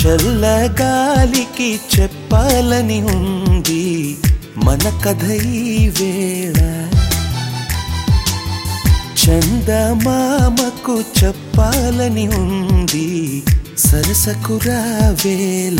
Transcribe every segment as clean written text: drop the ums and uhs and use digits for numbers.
చల్లగాలికి చెప్పాలని ఉంది మన కథ ఈ వేళ. చందమామకు చెప్పాలని ఉంది సరసకు రావేళ.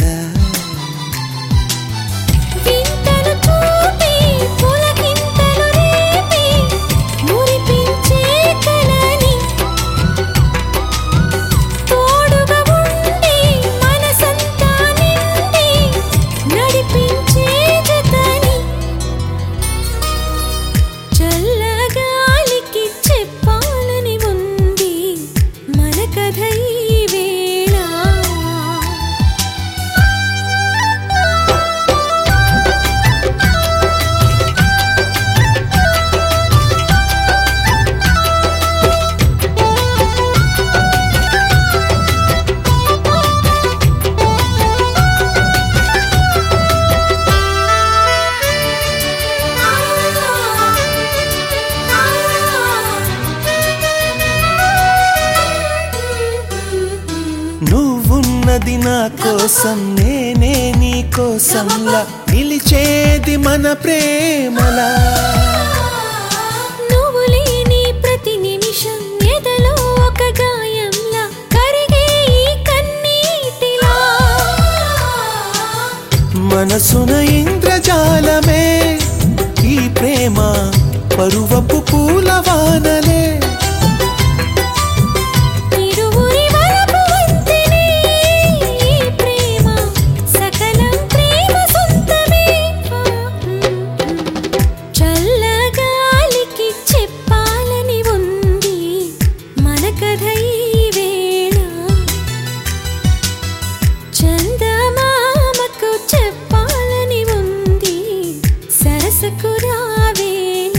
నువ్వున్నది నా కోసం, నేనే నీ కోసంలా నిలిచేది మన ప్రేమలా. నువ్వు లేని ప్రతి నిమిషం ఎదలో ఒక గాయంలా కరిగే ఈ కన్నీటిలా. మనసున ఇంద్రజాలమే ఈ ప్రేమ పరువపు పూలవానలే. చందమామకు చెప్పాలని ఉంది సరసకు రావేళ.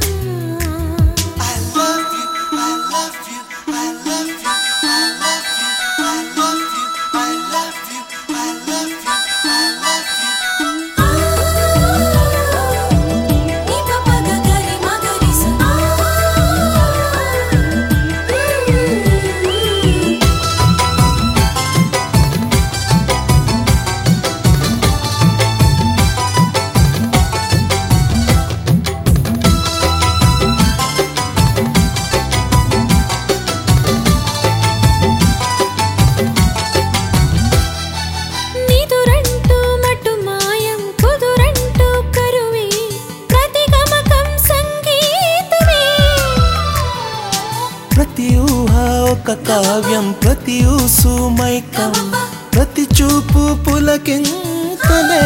ప్రతి ఊహ ఒక కావ్యం, ప్రతి ఊసు మైకం, ప్రతి చూపు పులకింతలే.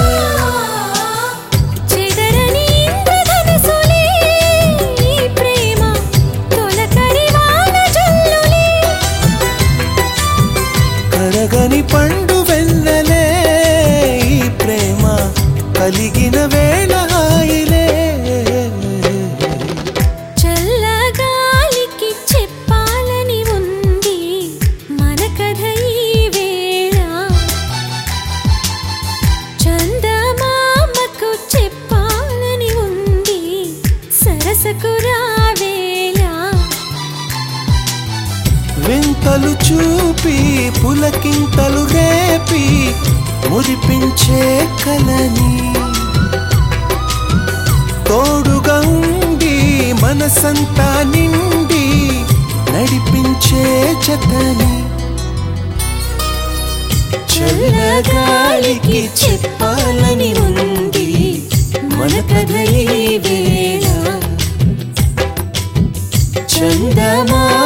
కరగని పండు వెన్నెలే ఈ ప్రేమ కలిగిన వేళ హాయిలే. వింతలు చూపి పులకింతలు రేపి మురిపించే కలని, తోడుగా ఉండి మనసంతా నిండి నడిపించే జతని. చల్లగాలికి చెప్పాలని ఉంది మన కథ ఈ వేళ. చందమా